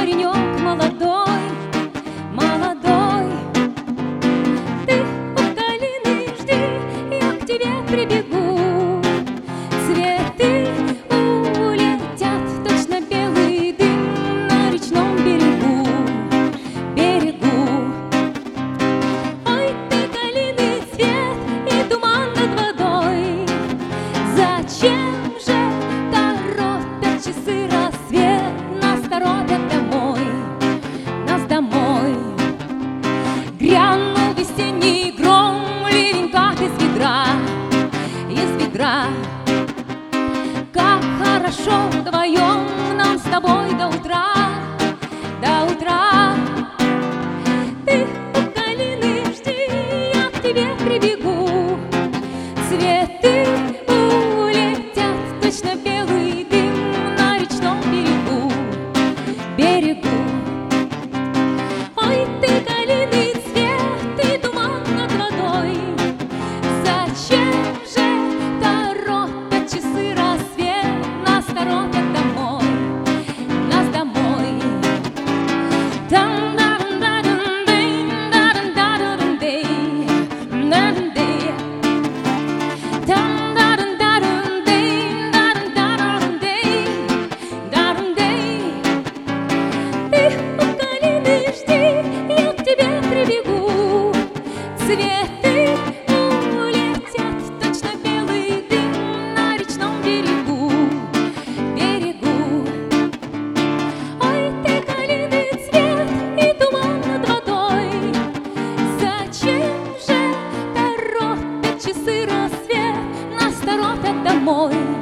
паренек молодой, молодой. Ты у калины жди, я к тебе прибегу. Цветы улетят, точно белый дым на речном берегу, берегу. Ой, ты калины цвет и туман над водой. Зачем же торопят часы рассвет? Нас торопят домой, нас домой. Грянул весенний гром, ливень как из ведра, из ведра. Как хорошо вдвоем нам с тобой до утра, до утра. Ты у калины жди, я к тебе прибегу. Цветы улетят, точно белый дым на речном берегу, берегу. Ой, ты калины цвет и туман над водой. Зачем же торопят часы рассвет? Нас торопят домой, нас домой. Цветы улетят, точно белый дым на речном берегу, берегу. Ой, ты калины цвет и туман над водой. Зачем же торопят часы рассвет? Нас торопят домой.